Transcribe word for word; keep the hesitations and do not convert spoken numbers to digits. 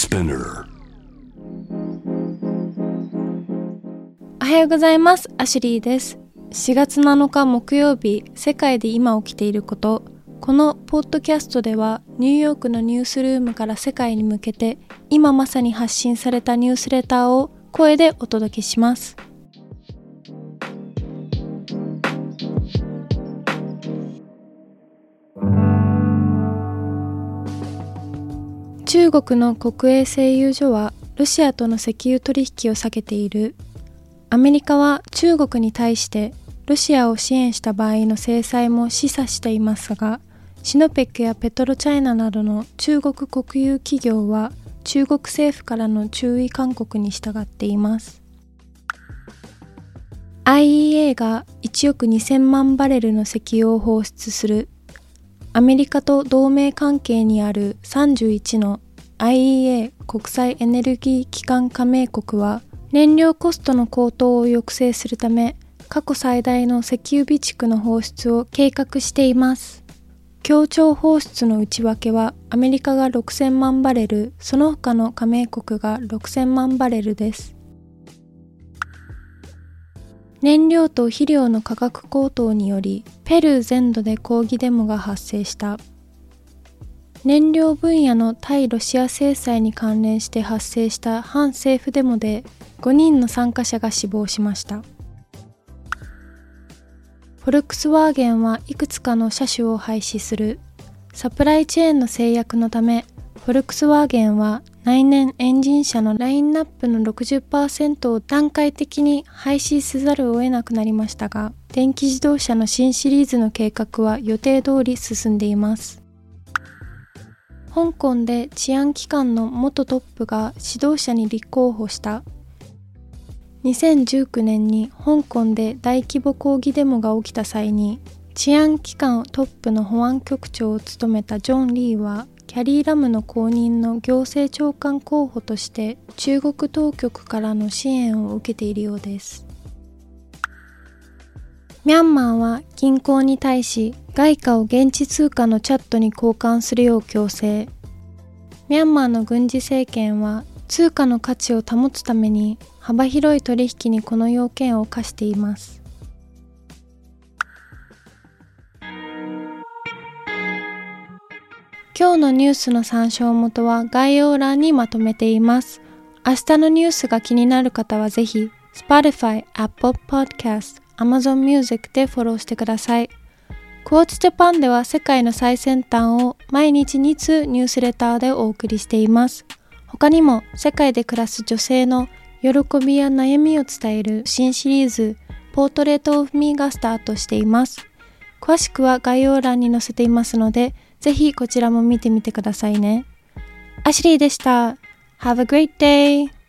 Spinner。 おはようございます。アシュリーです。しがつなのか木曜日、世界で今起きていること。このポッドキャストではニューヨークのニュースルームから世界に向けて今まさに発信されたニュースレターを声でお届けします。中国の国営製油所はロシアとの石油取引を避けている。アメリカは中国に対してロシアを支援した場合の制裁も示唆していますが、シノペックやペトロチャイナなどの中国国有企業は中国政府からの注意勧告に従っています。アイイーエー がいちおくにせんまんバレルの石油を放出する。アメリカと同盟関係にあるさんじゅういちの アイイーエー 国際エネルギー機関加盟国は燃料コストの高騰を抑制するため過去最大の石油備蓄の放出を計画しています。協調放出の内訳はアメリカがろくせんまんバレル、その他の加盟国がろくせんまんバレルです。燃料と肥料の価格高騰によりペルー全土で抗議デモが発生した。燃料分野の対ロシア制裁に関連して発生した反政府デモでごにんの参加者が死亡しました。フォルクスワーゲンはいくつかの車種を廃止する。サプライチェーンの制約のため、フォルクスワーゲンは来年エンジン車のラインナップの ろくじゅっパーセント を段階的に廃止せざるを得なくなりましたが、電気自動車の新シリーズの計画は予定通り進んでいます。香港で治安機関の元トップが指導者に立候補した。にせんじゅうきゅうねんに香港で大規模抗議デモが起きた際に、治安機関トップの保安局長を務めたジョン・リーは、キャリー・ラムの後任の行政長官候補として中国当局からの支援を受けているようです。ミャンマーは銀行に対し外貨を現地通貨のチャットに交換するよう強制。ミャンマーの軍事政権は通貨の価値を保つために幅広い取引にこの要件を課しています。今日のニュースの参照元は概要欄にまとめています。明日のニュースが気になる方はぜひ Spotify、Apple Podcast、Amazon Music でフォローしてください。Quotes Japan では世界の最先端を毎日に通ニュースレターでお送りしています。他にも世界で暮らす女性の喜びや悩みを伝える新シリーズ Portrait of Me がスタートしています。詳しくは概要欄に載せていますので、ぜひこちらも見てみてくださいね。アシュリーでした。Have a great day!